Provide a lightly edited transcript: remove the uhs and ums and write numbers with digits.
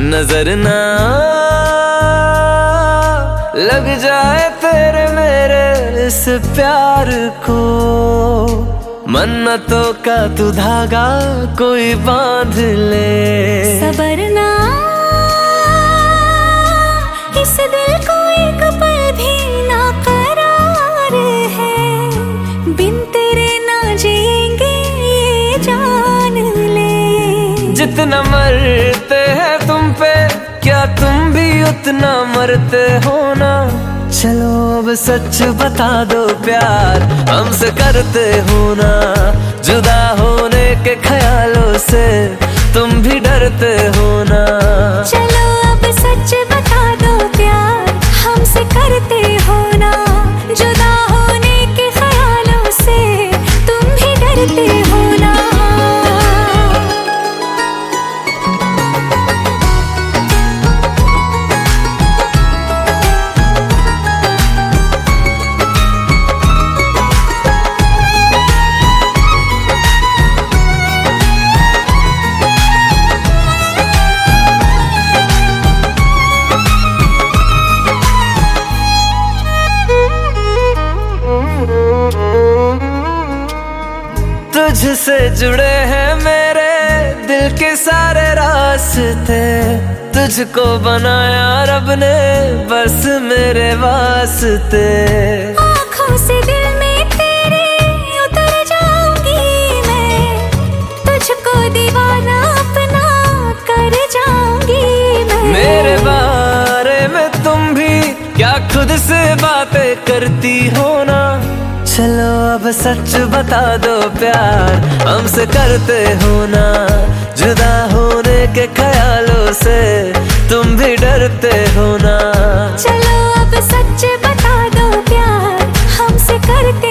नजर ना लग जाए तेरे मेरे इस प्यार को, मन्नतों का तू धागा कोई बांध ले। सबर ना इस दिल को एक पल भी ना करार है, बिन तेरे ना जिएंगे ये जान ले। जितना मरते हैं तुम पे क्या तुम भी उतना मरते हो ना। चलो अब सच बता दो प्यार हमसे करते हो ना। जुदा होने के ख्यालों से तुम भी डरते हो ना। चलो अब सच बता दो प्यार हमसे करते हो ना। जुदा होने के ख्यालों से तुम भी डरते हो ना। तुझसे जुड़े हैं मेरे दिल के सारे रास्ते, तुझको बनाया रब ने बस मेरे वास्ते। आँखों से दिल में तेरे उतर जाऊंगी मैं, तुझको दीवाना अपना कर जाऊंगी मैं। मेरे बारे में तुम भी क्या खुद से बातें करती हो ना। चलो अब सच बता दो प्यार हमसे करते हो ना। जुदा होने के ख्यालों से तुम भी डरते हो ना। चलो अब सच बता दो प्यार हमसे करते